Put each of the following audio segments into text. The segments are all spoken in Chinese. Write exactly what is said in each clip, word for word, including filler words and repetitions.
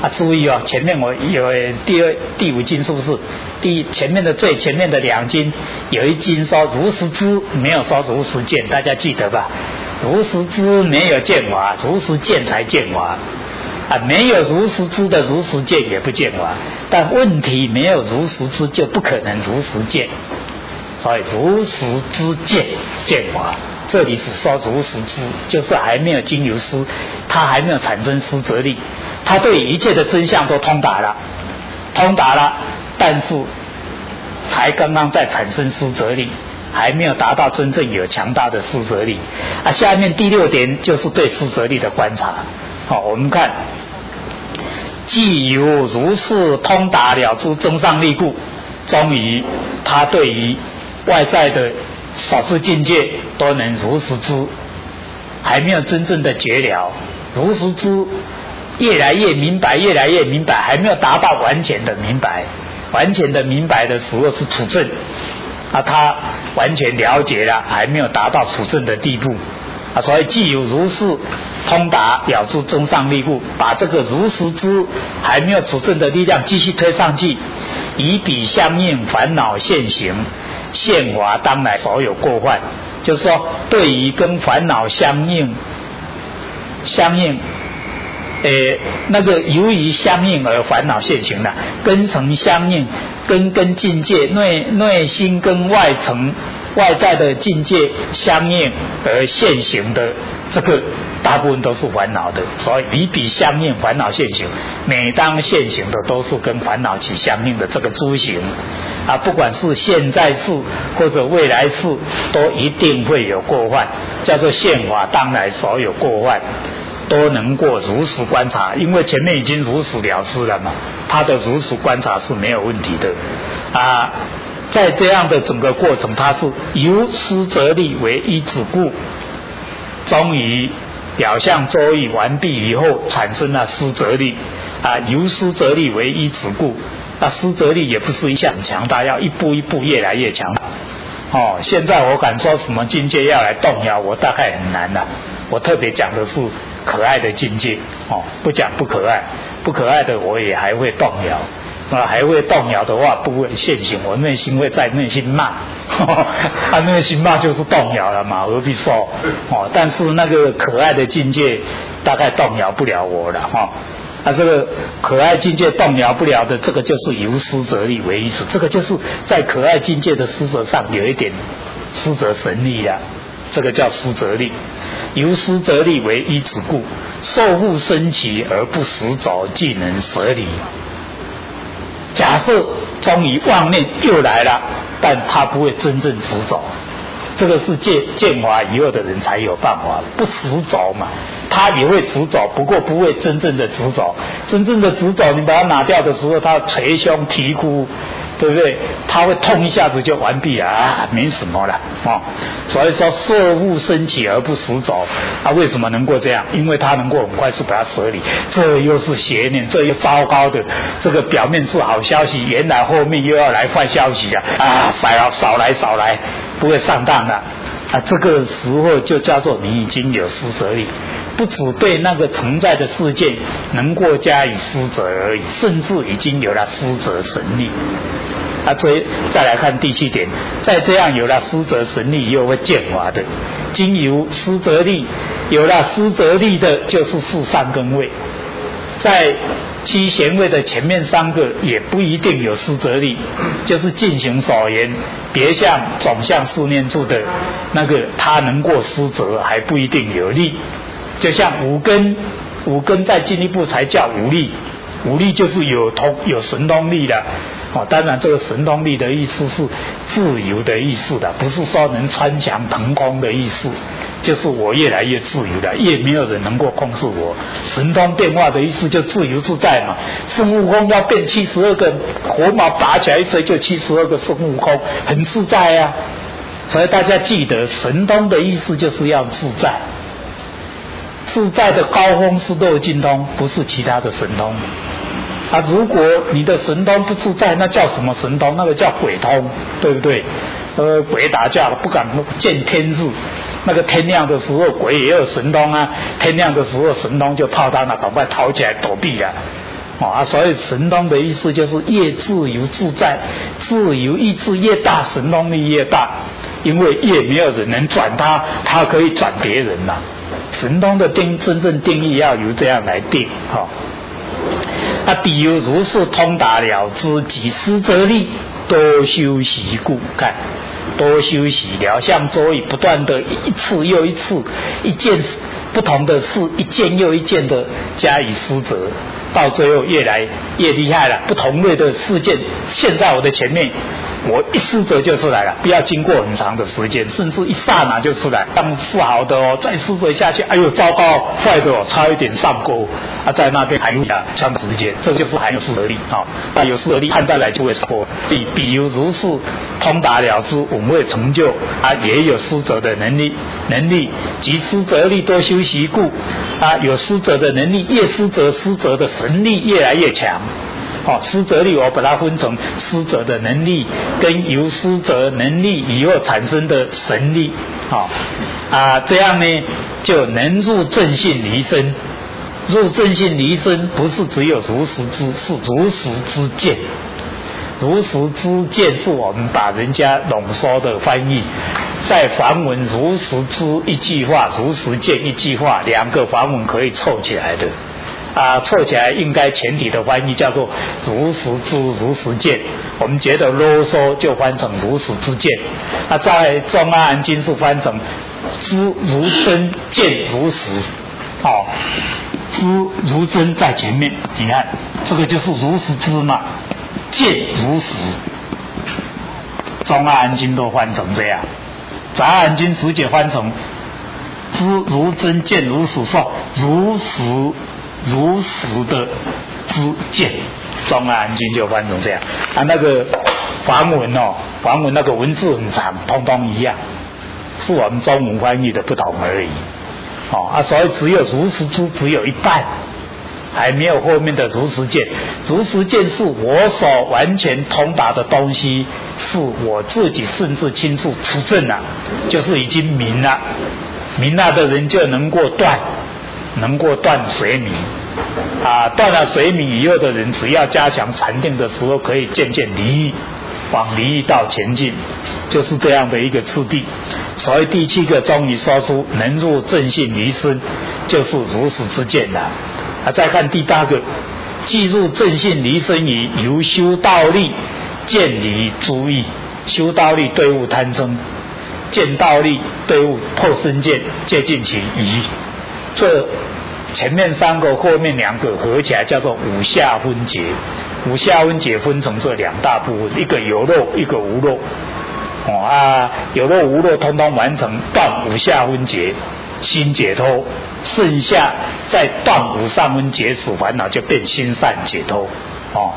啊，注意哦，前面我有第二、第五经是不是？第前面的最前面的两经，有一经说如实知，没有说如实见，大家记得吧？如实知没有见法，如实见才见法。啊，没有如实知的如实见也不见法，但问题没有如实知就不可能如实见，所以如实知见见法。这里只说如实知，就是还没有经由思，他还没有产生思则力，他对一切的真相都通达了，通达了，但是才刚刚在产生思则力，还没有达到真正有强大的思则力。啊，下面第六点就是对思则力的观察。好，我们看，既有如是通达了之增上力故，终于他对于外在的所知境界都能如实知，还没有真正的觉了，如实知，越来越明白，越来越明白，还没有达到完全的明白。完全的明白的时候是处证，啊，他完全了解了，还没有达到处证的地步。啊，所以既有如是通达了之增上力故，把这个如实知还没有处证的力量继续推上去，以彼相应烦恼现行，现法当来所有过患。就是说，对于跟烦恼相应相应呃，那个由于相应而烦恼现行的，根尘相应，根跟境界内内心跟外层外在的境界相应而现行的，这个大部分都是烦恼的，所以以彼相应烦恼现行，每当现行的都是跟烦恼起相应的这个诸行啊，不管是现在世或者未来世，都一定会有过患，叫做现法当来所有过患。都能够如实观察，因为前面已经如实了知了嘛，他的如实观察是没有问题的啊。在这样的整个过程，它是由思则力为依止故，终于表象周易完毕以后，产生了思则力啊，由思则力为依止故，那思则力也不是一下很强大，要一步一步越来越强大。哦，现在我敢说什么境界要来动摇，我大概很难了。我特别讲的是可爱的境界，哦，不讲不可爱，不可爱的我也还会动摇，啊，还会动摇的话不会现行，我内心会在内心骂，他、啊、内心骂就是动摇了嘛，何必说？哦，但是那个可爱的境界大概动摇不了我了，哈、哦。啊，这个可爱境界动摇不了的，这个就是由思则力为依止，这个就是在可爱境界的思则上有一点思则神力啊，这个叫思则力。由思则力为依止故，受缚升起而不实走，既能舍离。假设终于妄念又来了，但他不会真正直走，这个是见见法以后的人才有办法，不实走嘛。他也会直走，不过不会真正的直走。真正的直走，你把它拿掉的时候，他捶胸啼哭，对不对？他会痛一下子就完毕了啊，没什么了啊、哦。所以说，色物升起而不实走，他、啊、为什么能够这样？因为他能够很快速把它舍离。这又是邪念，这又糟糕的。这个表面是好消息，原来后面又要来坏消息啊！啊，少少来少来，不会上当的。啊，这个时候就叫做你已经有思则力，不只对那个存在的事件能够加以思则而已，甚至已经有了思则神力。啊，所以再来看第七点，再这样有了思则神力，又会见法的，经由思则力，有了思则力的，就是四善根位。在七贤位的前面三个也不一定有思则力，就是进行所言别相总相四念处的那个，他能过思则还不一定有力。就像五根，五根再进一步才叫五力，五力就是有通有神通力的。哦，当然这个神通力的意思是自由的意思的，不是说能穿墙腾空的意思，就是我越来越自由了，越没有人能够控制我。神通变化的意思就自由自在嘛。孙悟空要变七十二个活毛拔起来一吹就七十二个孙悟空，很自在啊。所以大家记得，神通的意思就是要自在。自在的高峰是漏尽通，不是其他的神通。啊，如果你的神通不自在，那叫什么神通？那个叫鬼通，对不对？呃，鬼打架了，不敢见天日。那个天亮的时候，鬼也有神通啊。天亮的时候，神通就泡他了，赶快逃起来躲避了。 啊，所以神通的意思就是越自由自在，自由意志越大，神通力越大，因为越没有人能转他，他可以转别人呐、啊。神通的定真正定义要由这样来定哈。啊，比如如是通达了知，即施则力，多修习故。看，多修习了，像周易不断的一次又一次，一件不同的事，一件又一件的加以施责，到最后越来越厉害了。不同类的事件现在我的前面，我一施责就出来了，不要经过很长的时间，甚至一刹那就出来。当是好的哦，再施责下去，哎呦糟糕，坏的哦，差一点上钩啊，在那边还有啊长时间，这就是含有施责力啊。那有施责力，看再来就会上钩。比比如如是通达了知，我们会成就啊，也有施责的能力，能力及施责力多修习故啊，有施责的能力，越施责施责的神力越来越强。哦，施责力我把它分成施责的能力跟由施责能力以后产生的神力，哦啊，这样呢就能入正性离身。入正性离身不是只有如实知，是如实知见。如实知见是我们把人家浓缩的翻译，在梵文如实知一句话，如实见一句话，两个梵文可以凑起来的。啊，凑起来应该前提的翻译叫做如实知如实见，我们觉得啰嗦就翻成如实知见。那、啊、在中阿含经是翻成知如真，见如实。哦，知如真在前面，你看这个就是如实知嘛，见如实。中阿含经都翻成这样，杂阿含经直接翻成知如真，见如实，说如实。如实的知见，中阿含经就翻成这样啊。那个梵文哦，梵文那个文字很长，通通一样，是我们中文翻译的不同而已。哦啊，所以只有如实知只有一半，还没有后面的如实见。如实见是我所完全通达的东西，是我自己甚至清楚持证了，就是已经明了，明了的人就能够断。能够断水明啊，断了水明以后的人，只要加强禅定的时候，可以渐渐离欲，往离欲道前进，就是这样的一个次第。所以第七个终于说出能入正性离身，就是如实之见了。啊，再看第八个，既入正性离身矣，由修道力见离诸意。修道力对悟贪嗔，见道力对悟破身见，接近其疑。这前面三个后面两个合起来叫做五下分解。五下分解分成这两大部分，一个有漏，一个无漏。哦啊，有漏无漏通通完成断五下分解，心解脱，剩下再断五上分解死烦恼，就变心善解脱。哦，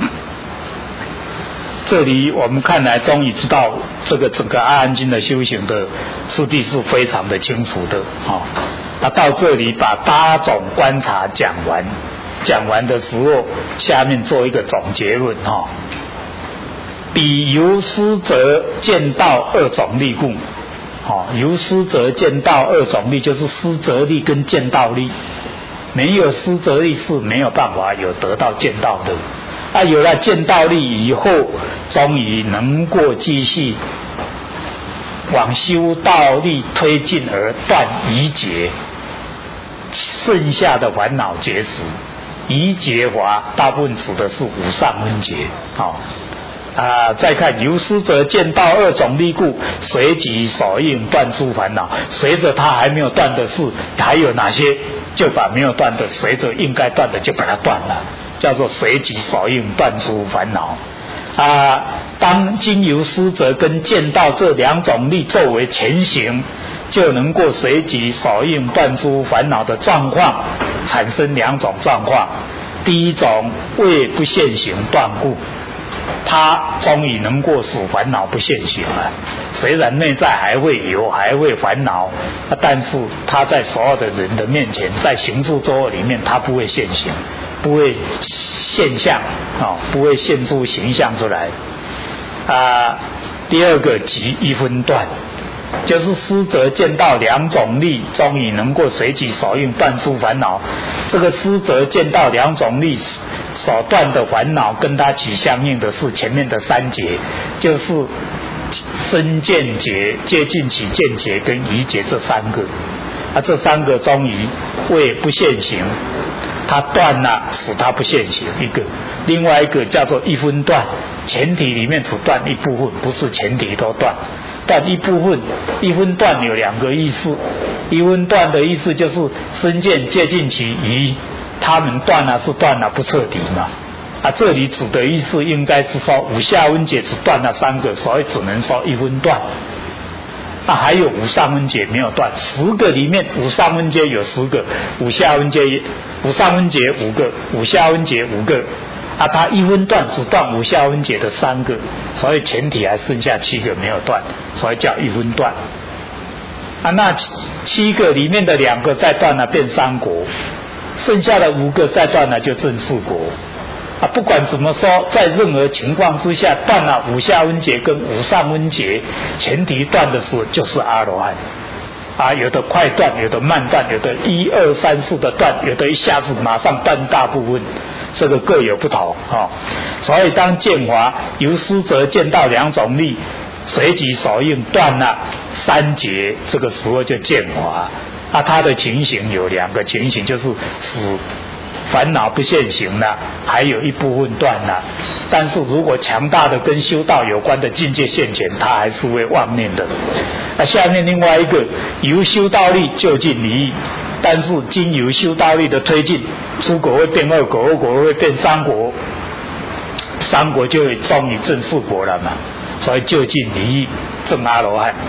这里我们看来终于知道这个整个阿含经的修行的次第是非常的清楚的。哦，那到这里把八种观察讲完，讲完的时候，下面做一个总结论哈、哦。比由施责见道二种力故，哦，由施责见道二种力就是施责力跟见道力，没有施责力是没有办法有得到见道的。啊，有了见道力以后，终于能够继续往修道力推进而断疑结，剩下的烦恼结识。疑结法大部分指的是五上分结。好、哦、啊，再看由施责见道二种力故，随即所应断诸烦恼。随着他还没有断的事，还有哪些，就把没有断的随着应该断的就把它断了，叫做随即所应断诸烦恼。啊，当经由施责跟见道这两种力作为前行，就能够随即所应断诸烦恼的状况，产生两种状况。第一种为不现行断故，他终于能够使烦恼不现行了。虽然内在还会有，还会烦恼，但是他在所有的人的面前，在行住坐卧里面，他不会现行，不会现象啊、哦，不会现出形象出来。啊，第二个即一分断，就是施责见道两种力，终于能够随即所应断诸烦恼。这个施责见道两种力所断的烦恼跟它起相应的是前面的三劫，就是身见劫、接近起见劫跟疑劫这三个。啊，这三个终于为不现行，它断了，使它不现行一个；另外一个叫做一分断，前提里面只断一部分，不是前提都断。断一部分，一分断有两个意思。一分断的意思就是身见接近其疑，他们断了是断了不彻底嘛。啊，这里指的意思应该是说五下分解只断了三个，所以只能说一分断。啊，还有五上分解没有断，十个里面五上分解有十个，五下分解五上分解五个，五下分解五个。啊，它一分断只断五下分解的三个，所以前提还剩下七个没有断，所以叫一分断。啊，那七个里面的两个再断了变三国，剩下的五个再断了就正四国。啊，不管怎么说，在任何情况之下断了五下分解跟五上分解，前提断的时候就是阿罗汉。啊，有的快断，有的慢断，有的一二三四的断，有的一下子马上断大部分，这个各有不同啊、哦。所以当见华由思则见到两种力，随即所应断了三劫，这个时候就见华。啊，它的情形有两个情形，就是使烦恼不现行了，还有一部分断了。但是如果强大的跟修道有关的境界现前，他还是会妄念的。那下面另外一个由修道力就近离异，但是经由修道力的推进，出国会变二国，二国会变三国，三国就会终于正四国了嘛。所以就近离异正阿罗汉。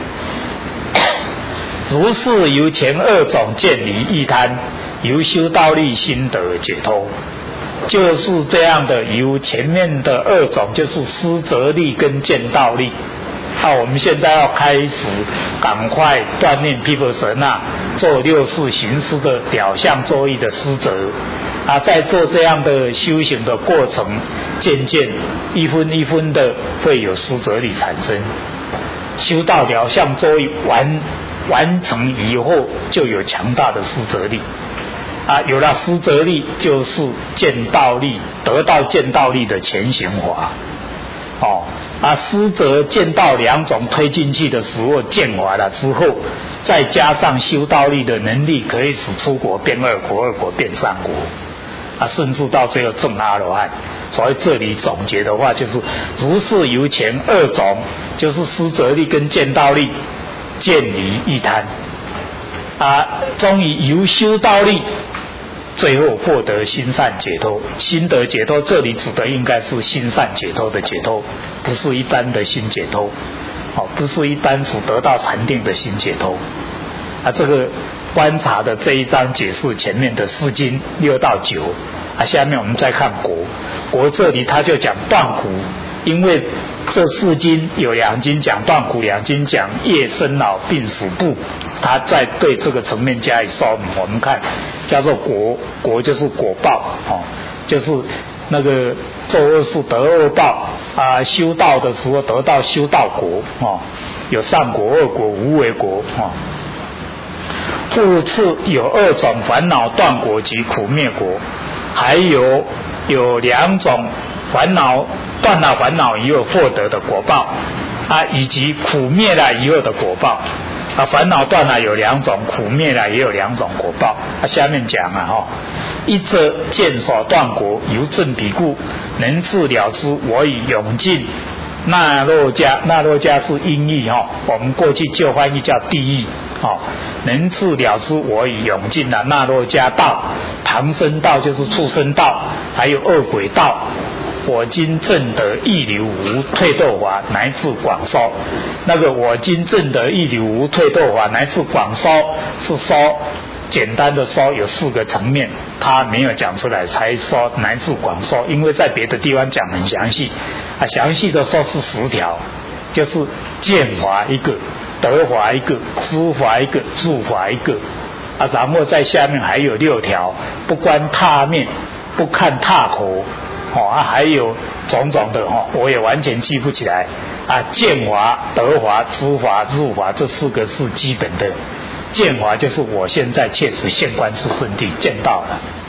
如是由前二种见离异贪，由修道力心得解脱。就是这样的，由前面的二种就是思则力跟见道力。那、啊、我们现在要开始赶快锻炼毗婆舍那，做六世行施的表象作意的施则啊，在做这样的修行的过程，渐渐一分一分的会有施则力产生。修到表象作意完完成以后，就有强大的施则力。啊，有了施则力，就是见道力，得到见道力的前行法。哦，啊，施则见道两种推进去的时候，见法了之后，再加上修道力的能力，可以使出国变二国，二国变三国，啊，甚至到最后证阿罗汉。所以这里总结的话，就是如是由前二种，就是施则力跟见道力，见离异贪。啊，终于由修道力，最后获得心善解脱。心得解脱，这里指的应该是心善解脱的解脱，不是一般的心解脱，哦，不是一般所得到禅定的心解脱。啊，这个观察的这一章解释前面的四经六到九，啊，下面我们再看国。国这里他就讲断苦，因为这四经有两经讲断苦，两经讲业生老病死怖，他在对这个层面加以说明。我们看叫做果，果就是果报，哦，就是那个做恶事得恶报啊，修道的时候得到修道果，哦，有善果、恶果、无为果，哦。复次有二种烦恼断果及苦灭果，还有有两种烦恼断了烦恼以后获得的果报啊，以及苦灭了以后的果报啊。烦恼断了有两种，苦灭了也有两种果报啊。下面讲啊，哈，一则见所断果，由正彼故，能自了之，我以永尽那洛迦，那洛迦是音译哈，我们过去旧翻译叫地狱，哦，能自了之，我以永尽了那洛迦道，旁生道就是畜生道，还有恶鬼道。我今证得一流无退堕法，乃至广说。那个我今证得一流无退堕法，乃至广说，是说简单的说有四个层面，他没有讲出来，才说乃至广说。因为在别的地方讲很详细，啊，详细的说是十条，就是见法一个，得法一个，知法一个，住法一个，啊，然后在下面还有六条，不观他面，不看他口。哦啊，还有种种的哦，我也完全记不起来啊。见法、得法、知法、入法，这四个是基本的。见法就是我现在确实现观是圣地见到了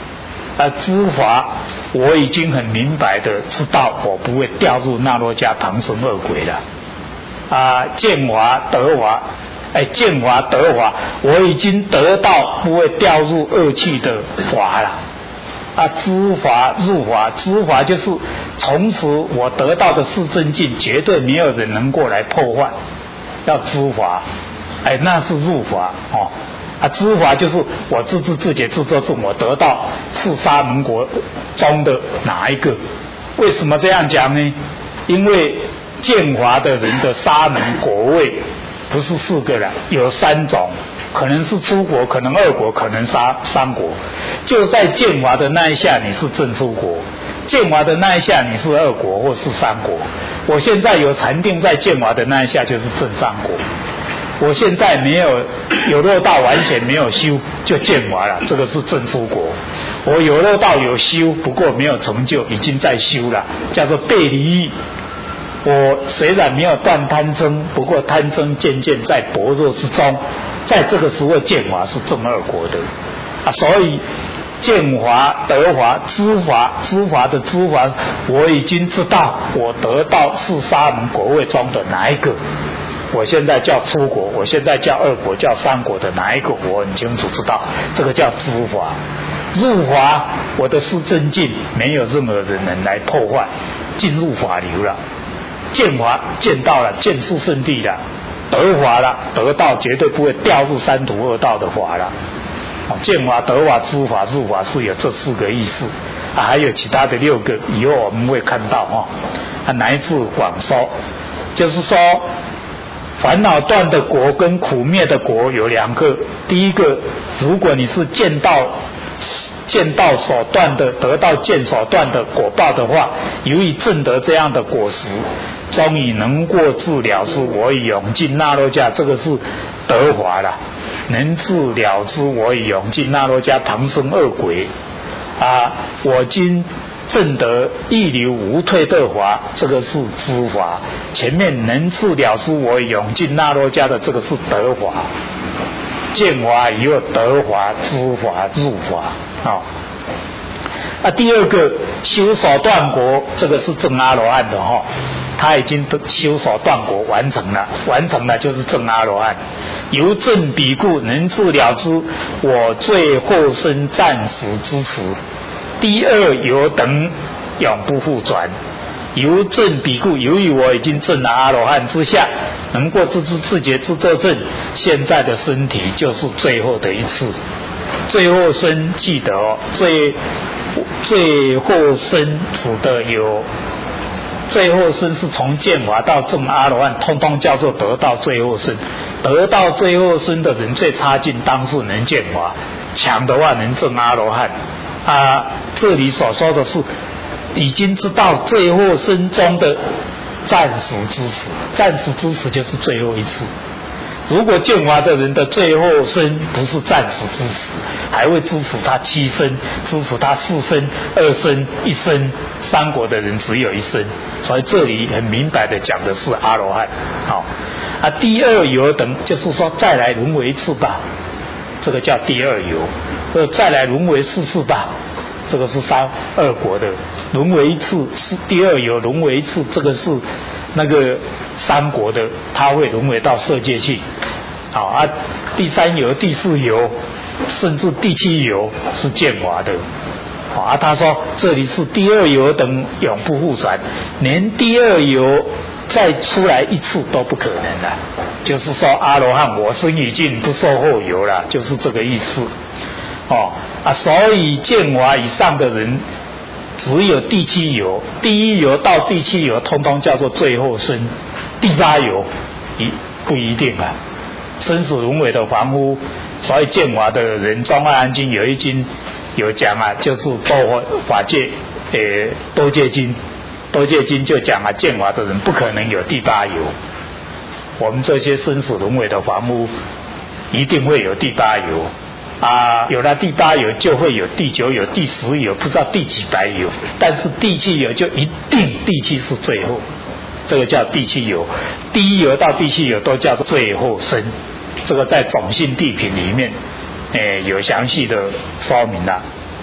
啊，知法我已经很明白的知道，我不会掉入那罗迦唐僧恶鬼了。啊，见法得法，哎，见法得法，我已经得到不会掉入恶趣的法了。啊，知法入法，知法就是从此我得到的是真境，绝对没有人能过来破坏。要知法，哎，那是入法哦。啊，知法就是我自知自觉自作自我得到是沙门国中的哪一个？为什么这样讲呢？因为见法的人的沙门果位不是四个了，有三种，可能是出国，可能二国，可能三三国。就在见法的那一下，你是正出国；见法的那一下，你是二国或是三国。我现在有禅定在见法的那一下，就是正三国。我现在没有有漏道完全没有修就见法了，这个是正出国。我有漏道有修，不过没有成就，已经在修了，叫做背离欲。我虽然没有断贪嗔，不过贪嗔渐渐在薄弱之中，在这个时候见法是正二国的啊，所以见法得法知法知法的知法，我已经知道我得到是沙门果位中的哪一个。我现在叫出国，我现在叫二国，叫三国的哪一个我很清楚知道，这个叫知法。入法我的是真境，没有任何人能来破坏，进入法流了。见法见到了，见是圣地了，得法了，得到绝对不会掉入三途恶道的法了。见法得法知法入法是有这四个意思啊，还有其他的六个，以后我们会看到哈。啊，乃至广说，就是说烦恼断的果跟苦灭的果有两个。第一个，如果你是见到见到所断的，得到见所断的果报的话，由于证得这样的果实，终于能过自了之我以永尽那罗迦，这个是得法了。能自了之我以永尽那罗迦唐僧恶鬼啊，我今证得一流无退的法，这个是知法。前面能自了之我以永尽那罗迦的这个是得法。见法以后得法知法入法啊。啊，第二个修所断果，这个是证阿罗汉的哈、哦，他已经修所断果完成了，完成了就是证阿罗汉。由证彼故能自了之，我最后生暂时之时。第二有等永不复转。由证彼故，由于我已经证了阿罗汉之下，能够自知自觉自作证，现在的身体就是最后的一次。最后生记得哦，最最后生指的有，最后生是从见法到证阿罗汉，通通叫做得到最后生。得到最后生的人最差劲，当是能见法，强的话能证阿罗汉啊。这里所说的是已经知道最后生中的暂时之时，暂时之时就是最后一次。如果见法的人的最后生不是暂时之时，还会支持他七生，支持他四生、二生、一生。三国的人只有一生，所以这里很明白的讲的是阿罗汉。好啊，第二游等就是说再来轮回一次吧，这个叫第二游。呃，再来轮回四次吧，这个是三二国的轮回一次，是第二游轮回一次，这个是那个三国的，他会轮回到色界去。好啊，第三游、第四游，甚至第七游是见法的。好啊，他说这里是第二游等永不复转，连第二游再出来一次都不可能了。就是说阿罗汉我生已尽，不受后游了，就是这个意思。哦啊，所以见法以上的人只有第七游，第一游到第七游通通叫做最后生，第八游一不一定啊。生死轮回的凡夫，所以见法的人，中阿含经有一经有讲啊，就是多法界呃多界经，多界经就讲啊，见法的人不可能有第八游。我们这些生死轮回的凡夫，一定会有第八游啊，有了第八游就会有第九游、第十游，不知道第几百游，但是第七游就一定第七是最后，这个叫第七游。第一游到第七游都叫做最后生，这个在种性地品里面，诶有详细的说明了。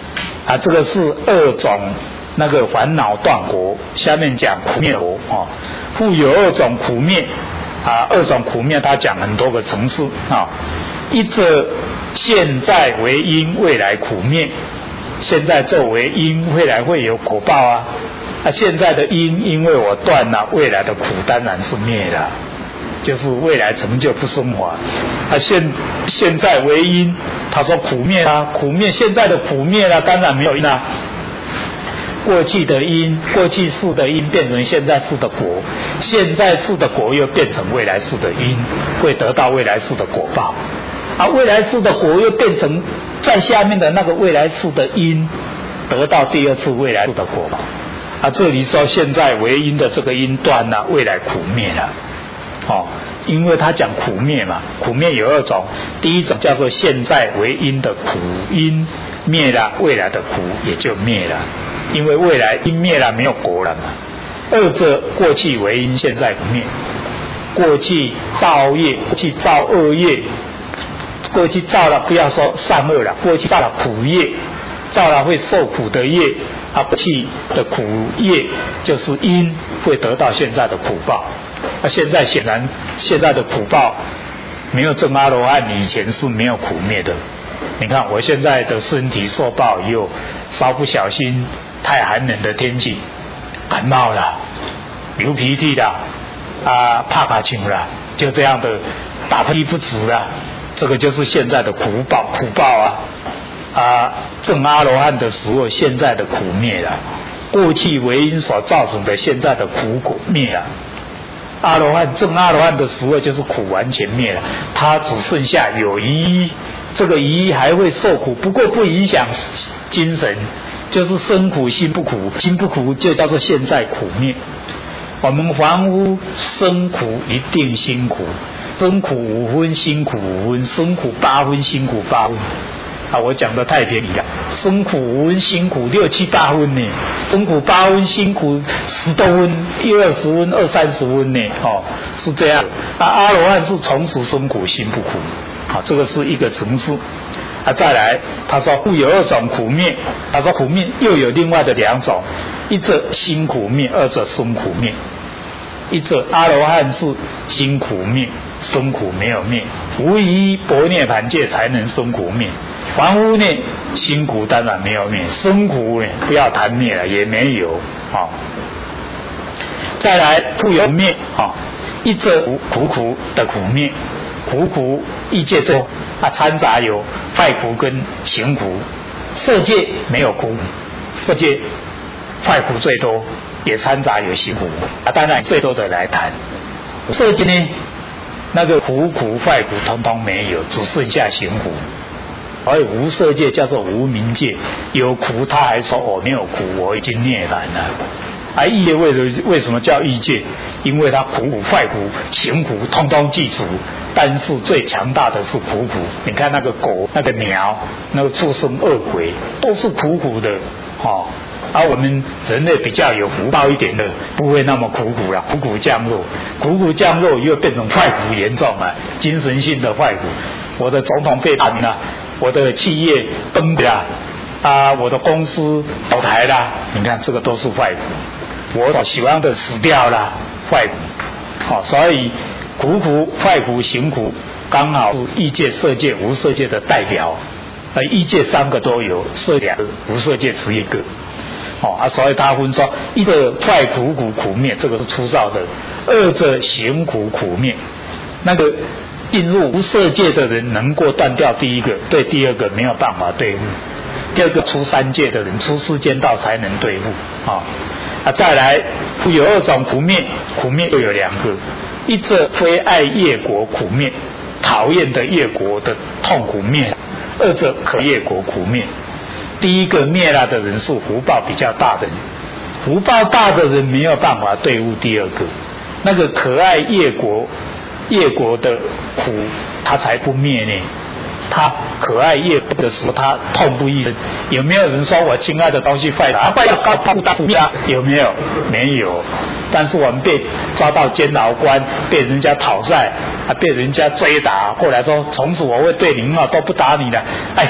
啊，这个是二种那个烦恼断果。下面讲苦灭果啊，复有二种苦灭啊，二种苦灭他讲很多个层次啊，一者现在为因，未来苦灭。现在作为因，未来会有果报啊。啊，现在的因，因为我断了，未来的苦当然是灭了，就是未来成就不生华。啊，现现在为因，他说苦灭啊，苦灭现在的苦灭了，当然没有因啊。过去的因，过去世的因变成现在世的果，现在世的果又变成未来世的因，会得到未来世的果报。啊，未来世的果又变成在下面的那个未来世的因，得到第二次未来世的果报。啊，这里说现在为因的这个因断了，未来苦灭了。哦，因为他讲苦灭嘛，苦灭有二种，第一种叫做现在为因的苦因灭了，未来的苦也就灭了，因为未来因灭了，没有果了嘛。二者过去为因，现在不灭。过去造业，过去造恶业，过去造了不要说善恶了，过去造了苦业，造了会受苦的业，啊，过去的苦业就是因，会得到现在的苦报。啊，现在显然现在的苦报没有证阿罗汉，以前是没有苦灭的。你看我现在的身体受报以后，稍不小心太寒冷的天气，感冒了，流鼻涕了，啊，怕卡请了，就这样的打喷嚏不止了，这个就是现在的苦报，苦报啊！啊，证阿罗汉的时候，现在的苦灭了，过去为因所造成的现在的苦果灭了。阿罗汉证阿罗汉的时候，就是苦完全灭了，他只剩下有疑，这个疑还会受苦，不过不影响精神，就是身苦心不苦，心不苦就叫做现在苦灭。我们凡夫身苦一定辛苦，身苦五分，辛苦五分，身苦八分，辛苦八分。啊，我讲的太便宜了，身苦五分，辛苦六七八分呢，身苦八分，辛苦十多分，一二十分，二三十分呢，哦，是这样。啊，阿罗汉是从此身苦心不苦，好，这个是一个层次。啊，再来，他说故有二种苦灭，他说苦灭又有另外的两种，一者心苦灭，二者身苦灭。一者阿罗汉是心苦灭，身苦没有灭，无疑般涅槃界才能身苦灭。凡夫呢，心苦当然没有灭，身苦呢不要谈灭了，也没有啊、哦。再来复有灭啊、哦，一者苦苦的苦灭，苦苦异界中啊掺杂有坏苦跟行苦，色界没有苦，色界坏苦最多，也掺杂有行苦啊，当然最多的来谈。色界呢，那个苦苦坏苦通通没有，只剩下行苦。而无色界叫做无明界，有苦他还说我没有苦，我已经涅槃了。而异界为什为什么叫异界？因为它苦苦坏苦行苦通通具足，但是最强大的是苦苦。你看那个狗、那个鸟、那个畜生恶鬼，都是苦苦的哦。而、啊、我们人类比较有福报一点的，不会那么苦苦了，苦苦降弱，苦苦降弱又变成坏苦严重了，精神性的坏苦。我的总统被罢免了，我的企业崩了啊，我的公司倒台了，你看这个都是坏苦。我所喜欢的死掉了，坏苦。好、哦，所以苦苦、坏苦、行苦，刚好是异界、色界、无色界的代表。而异界三个都有，色两个，无色界只一个。哦啊，所以他分说，一者坏苦苦苦灭，这个是粗糙的；二者行苦苦灭。那个进入无色界的人能够断掉第一个，对第二个没有办法对付；第二个出三界的人，出世间道才能对付。啊、哦、啊，再来有二种苦灭，苦灭又有两个，一者非爱业果苦灭，讨厌的业果的痛苦灭；二者可业果苦灭。第一个灭了的人是福报比较大的人，福报大的人没有办法对付第二个，那个可爱业果业果的苦他才不灭呢。他可爱业果的时候他痛不欲生。有没有人说我亲爱的东西坏了啊，坏了高不大不灭啊？有没有？没有。但是我们被抓到监牢关，被人家讨债啊，被人家追打，后来说从此我会对你很好，都不打你了。哎，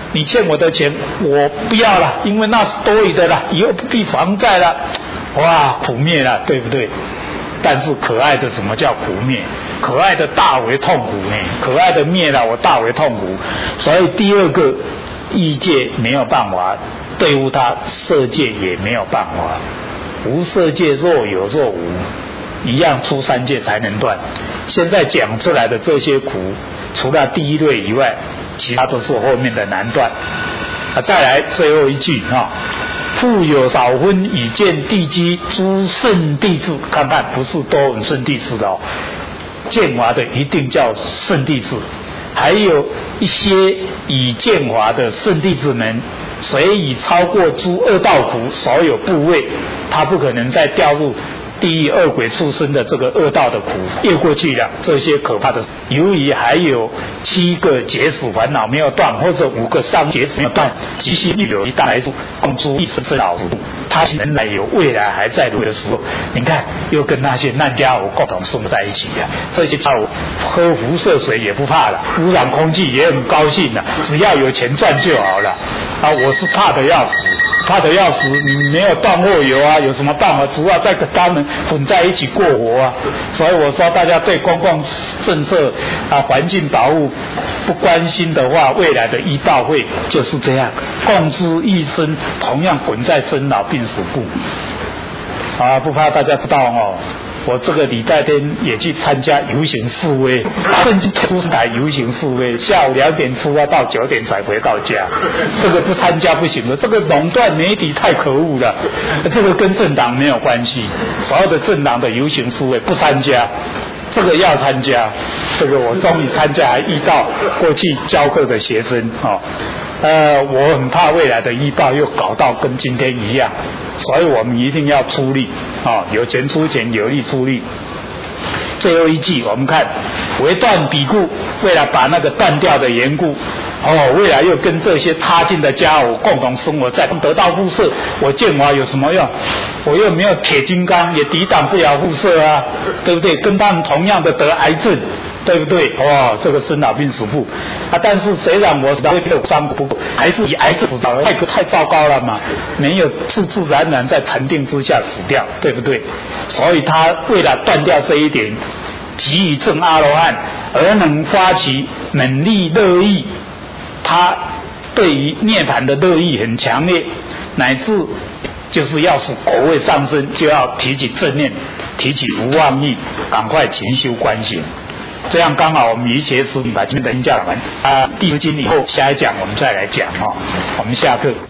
你欠我的钱我不要了，因为那是多余的了，以后不必还债了，哇，苦灭了，对不对？但是可爱的什么叫苦灭？可爱的大为痛苦呢，可爱的灭了我大为痛苦。所以第二个欲界没有办法对付它，色界也没有办法。无色界若有若无，一样出三界才能断。现在讲出来的这些苦，除了第一类以外，其他都是后面的难断。啊，再来最后一句啊，复有少分以见地基诸圣地智，看看不是多闻圣地智的哦，见华的一定叫圣地智，还有一些以见华的圣地智们，谁已超过诸恶道苦所有部位，他不可能再掉入地狱恶鬼畜生的这个恶道的苦，越过去了，这些可怕的，由于还有七个结死烦恼没有断，或者五个上结死没有断，即心欲有一大来处，共诸一生生老死，他原来有未来还在路的时候，你看又跟那些烂家伙共同生活在一起了。这些家伙喝辐射水也不怕了，污染空气也很高兴了，只要有钱赚就好了。啊，我是怕的要死。怕得要死，你没有断货油啊，有什么办法？只要再跟他们混在一起过活啊。所以我说，大家对公共政策啊、环境保护不关心的话，未来的医道会就是这样，共之一生，同样滚在生老病死部。啊，不怕大家知道哦。我这个礼拜天也去参加游行示威，甚至出台游行示威，下午两点出发到九点才回到家，这个不参加不行的，这个垄断媒体太可恶了，这个跟政党没有关系，所有的政党的游行示威不参加，这个要参加，这个我终于参加，还遇到过去教课的学生哦。呃，我很怕未来的医报又搞到跟今天一样，所以我们一定要出力啊、哦，有钱出钱，有力出力。最后一句，我们看为断彼故，为了把那个断掉的缘故，哦，未来又跟这些他进的家伙共同生活在得到辐射，我见华有什么用？我又没有铁金刚，也抵挡不了辐射啊，对不对？跟他们同样的得癌症。对不对？哦，这个生老病死簿啊！但是虽然我会被伤不过，还是以癌症死掉了，太太糟糕了嘛！没有自自然然在禅定之下死掉，对不对？所以他为了断掉这一点，急于证阿罗汉，而能发起猛力乐意，他对于涅槃的乐意很强烈，乃至就是要使果位上升，就要提起正念，提起无妄意，赶快勤修观行。这样刚好我们一学师把今天的经讲完啊，第一经以后下一讲我们再来讲哈、哦，我们下课。